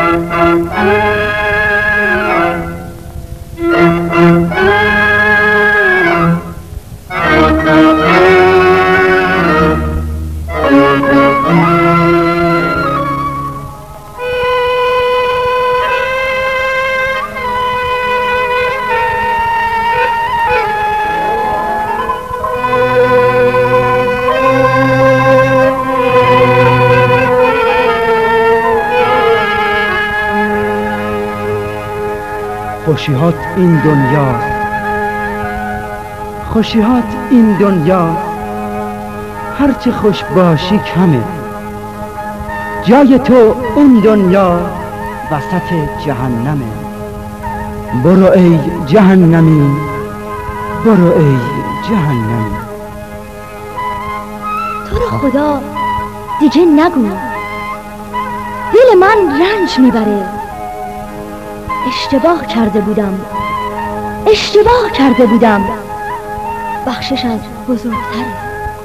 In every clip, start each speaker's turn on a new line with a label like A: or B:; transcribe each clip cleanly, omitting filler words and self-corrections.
A: خوشیهات این دنیا، خوشیهات این دنیا، هرچه خوش باشی کمه. جای تو اون دنیا وسط جهنمه. برو ای جهنمی، برو ای جهنمی.
B: تو رو خدا دیگه نگو، دل من رنج میبره. اشتباه کرده بودم، اشتباه کرده بودم، بخشش از بزرگتره.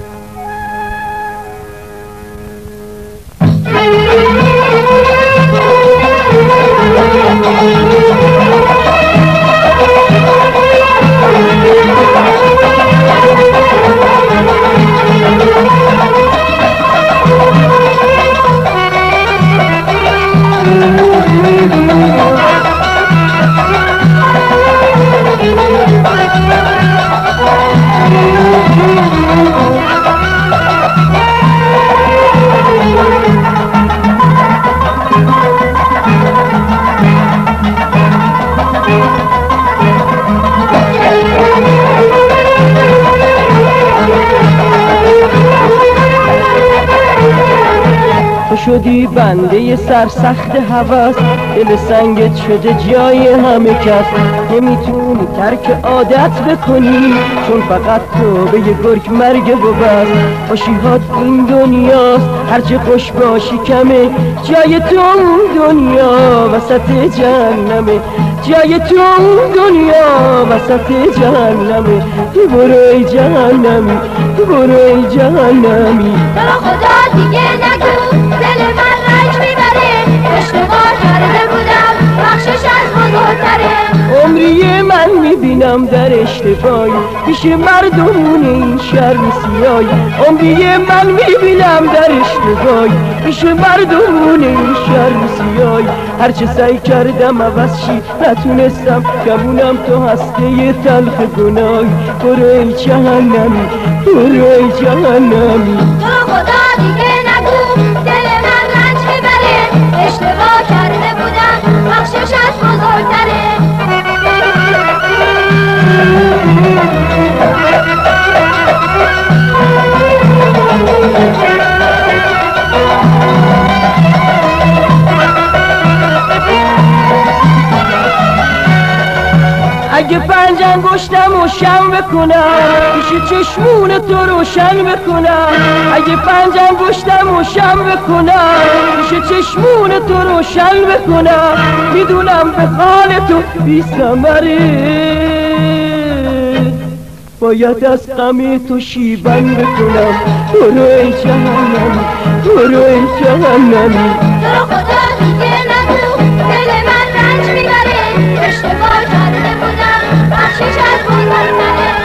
C: شدی بنده سرسخت هوس، دل سنگت شده جای همه کس. نمیتونی ترک عادت بکنی، چون فقط تو به یه گرگ مرگ و بس. خوشیهات این دنیاست، هرچه خوش باشی کمه. جای تو اون دنیا وسط جهنمه. جای تو اون دنیا وسط جهنمه. تو برو ای جهنمی، تو برو ای جهنمی.
B: تو خدا دیگه نگو، دل من رنج میبره. اشتباه کرده بودم، بخشش از بزرگتره.
C: عمری من میبینم در اشتباهی، پیش مردمون این شهر سیاهی. عمری من میبینم در اشتباهی، پیش مردمون این شهر سیاهی. هرچه سعی کردم عوض شی نتونستم، کمونم تو هسته تلخ گناهی. برو ای جهنمی، برو ای جهنمی.
B: تو خدا دیگه نگو، دل من رنج میبره. اشتباه کرده بودم، بخشش از بزرگتره.
C: اگه پنج انگشتم و شم بکنم، پیش چشمون تو روشن بکنم. اگه پنج انگشتم و شم بکنم، پیش چشمون تو روشن بکنم. میدونم به حال تو بی ثمره، باید از غم تو شیون بکنم. برو ای جهنمی، برو ای جهنمی.
B: تو خدا دیگه نگو، دل من رنج میبره. اشتباه کرده بودم، بخشش از بزرگتره.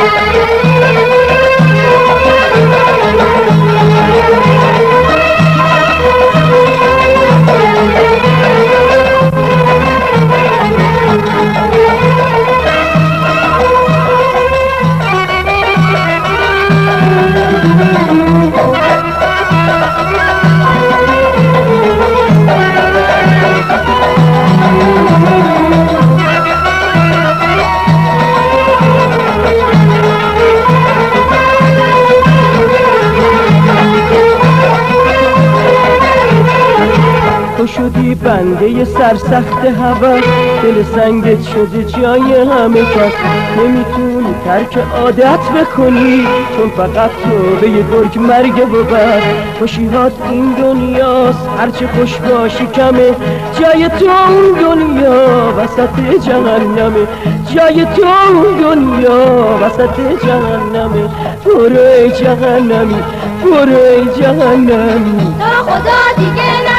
C: تو شدی بنده سرسخت هوا، دل سنگت شده جای همه کس. نمیتونی ترک عادت بکنی، چون فقط تو به یه گرگ مرگ و بس. خوشیهات این دنیاست، هرچه خوش باشی کمه. جای تو اون دنیا وسط جهنمه. جای تو اون دنیا وسط جهنمه. برو ای جهنمی، برو ای جهنمی.
B: تو خدا دیگه